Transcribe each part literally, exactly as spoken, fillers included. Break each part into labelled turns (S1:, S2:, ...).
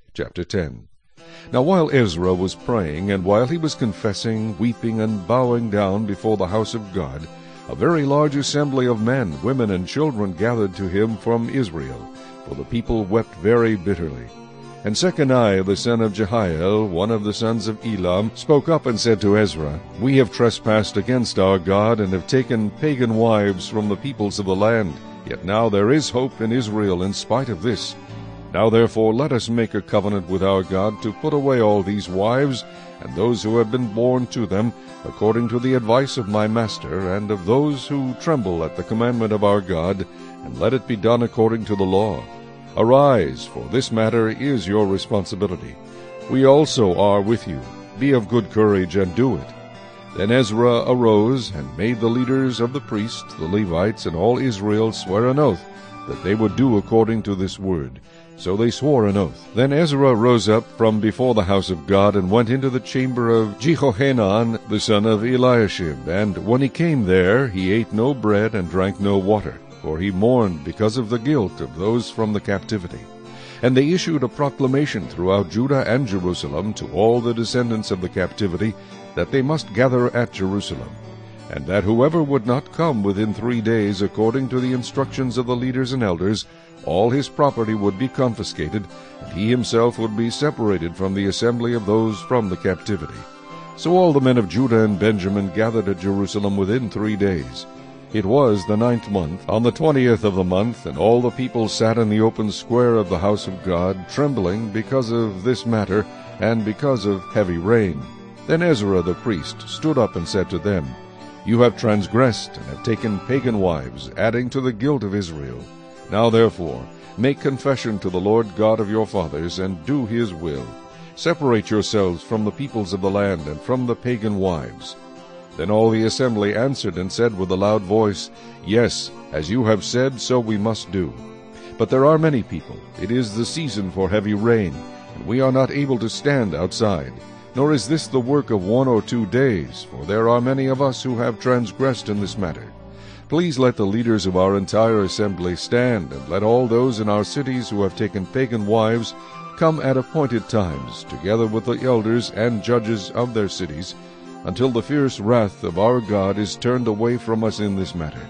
S1: Chapter ten. Now while Ezra was praying, and while he was confessing, weeping, and bowing down before the house of God, a very large assembly of men, women, and children gathered to him from Israel, for the people wept very bitterly. And Shechaniah the son of Jehiel, one of the sons of Elam, spoke up and said to Ezra, We have trespassed against our God, and have taken pagan wives from the peoples of the land. Yet now there is hope in Israel in spite of this. Now therefore let us make a covenant with our God to put away all these wives, and those who have been born to them, according to the advice of my master, and of those who tremble at the commandment of our God, and let it be done according to the law. Arise, for this matter is your responsibility. We also are with you. Be of good courage, and do it. Then Ezra arose, and made the leaders of the priests, the Levites, and all Israel swear an oath, that they would do according to this word. So they swore an oath. Then Ezra rose up from before the house of God, and went into the chamber of Jehohanan the son of Eliashib. And when he came there, he ate no bread, and drank no water, for he mourned because of the guilt of those from the captivity. And they issued a proclamation throughout Judah and Jerusalem to all the descendants of the captivity, that they must gather at Jerusalem, and that whoever would not come within three days, according to the instructions of the leaders and elders, all his property would be confiscated, and he himself would be separated from the assembly of those from the captivity. So all the men of Judah and Benjamin gathered at Jerusalem within three days. It was the ninth month, on the twentieth of the month, and all the people sat in the open square of the house of God, trembling because of this matter, and because of heavy rain. Then Ezra the priest stood up and said to them, You have transgressed, and have taken pagan wives, adding to the guilt of Israel. Now therefore make confession to the Lord God of your fathers, and do his will. Separate yourselves from the peoples of the land, and from the pagan wives. Then all the assembly answered and said with a loud voice, Yes, as you have said, so we must do. But there are many people. It is the season for heavy rain, and we are not able to stand outside. Nor is this the work of one or two days, for there are many of us who have transgressed in this matter. Please let the leaders of our entire assembly stand, and let all those in our cities who have taken pagan wives come at appointed times, together with the elders and judges of their cities, until the fierce wrath of our God is turned away from us in this matter.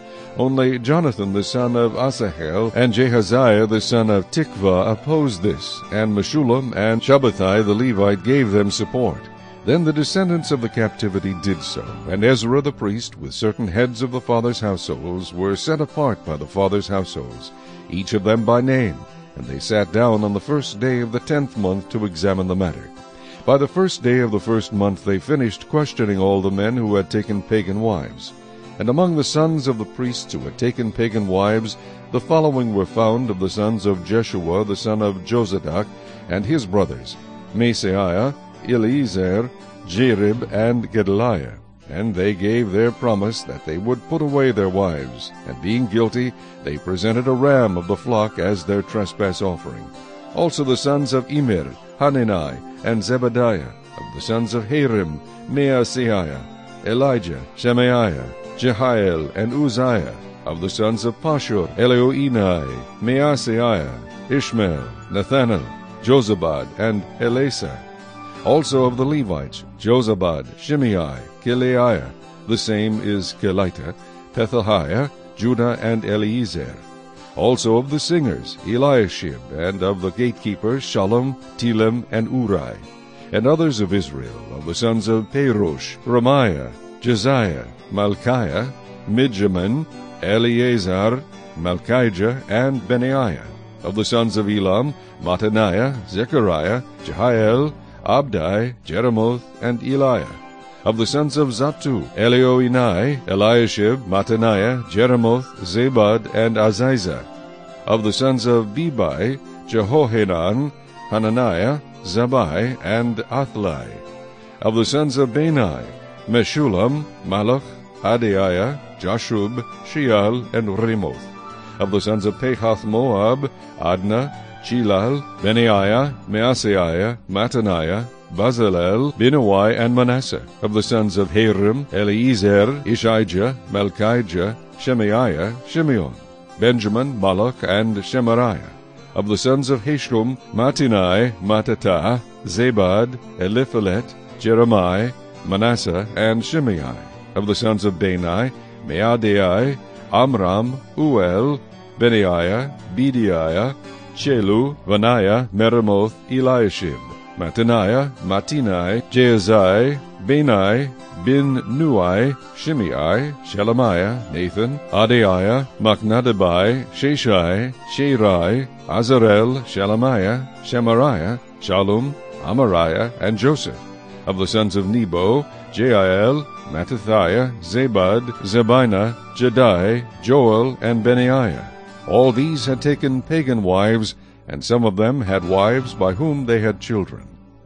S1: Only Jonathan the son of Asahel and Jehaziah the son of Tikvah opposed this, and Meshullam and Shabbatai the Levite gave them support. Then the descendants of the captivity did so, and Ezra the priest, with certain heads of the fathers' households, were set apart by the fathers' households, each of them by name, and they sat down on the first day of the tenth month to examine the matter. By the first day of the first month they finished questioning all the men who had taken pagan wives. And among the sons of the priests who had taken pagan wives, the following were found of the sons of Jeshua the son of Jozadak, and his brothers, Maaseiah, Eliezer, Jerib, and Gedaliah. And they gave their promise that they would put away their wives, and being guilty, they presented a ram of the flock as their trespass offering. Also the sons of Immer, Hanani, and Zebadiah, of the sons of Harim, Maaseiah, Elijah, Shemaiah, Jehiel, and Uzziah, of the sons of Pashur, Elioenai, Maaseiah, Ishmael, Nathanael, Jozabad, and Elasah. Also of the Levites, Jozabad, Shimei, Kiliah, the same is Kelita, Pethahiah, Judah, and Eliezer. Also of the singers, Eliashib, and of the gatekeepers, Shallum, Telem, and Uri. And others of Israel, of the sons of Perosh, Ramiah, Josiah, Malchiah, Midjamin, Eleazar, Malchijah, and Benaiah. Of the sons of Elam, Mattaniah, Zechariah, Jehiel, Abdai, Jeremoth, and Eliah. Of the sons of Zattu, Elioenai, Eliashib, Mattaniah, Jeremoth, Zabad, and Aziza. Of the sons of Bebai, Jehohanan, Hananiah, Zabai, and Athlai. Of the sons of Bani, Meshullam, Malach, Adaiah, Jashub, Sheal, and Remoth. Of the sons of Pahath Moab, Adna, Chilal, Benaiah, Maaseiah, Mattaniah, Bazalel, Binuai, and Manasseh. Of the sons of Harim, Eliezer, Ishijah, Malchijah, Shemaiah, Shimeon, Benjamin, Malach, and Shemariah. Of the sons of Hashum, Mattenai, Mattatah, Zabad, Eliphalet, Jeremiah, Manasseh, and Shimei. Of the sons of Bani, Maadai, Amram, Uel, Benaiah, Bediah, Chelu, Vaniah, Meremoth, Eliashib. Mattaniah, Mattenai, Jaazai, Bani, Bin Nuai, Shimei, Shelemiah, Nathan, Adaiah, Machnadabai, Sheshai, Sherai, Azarel, Shelemiah, Shemariah, Shallum, Amariah, and Joseph. Of the sons of Nebo, Jael, Mattathiah, Zabad, Zebina, Jedi, Joel, and Benaiah. All these had taken pagan wives, and some of them had wives by whom they had children.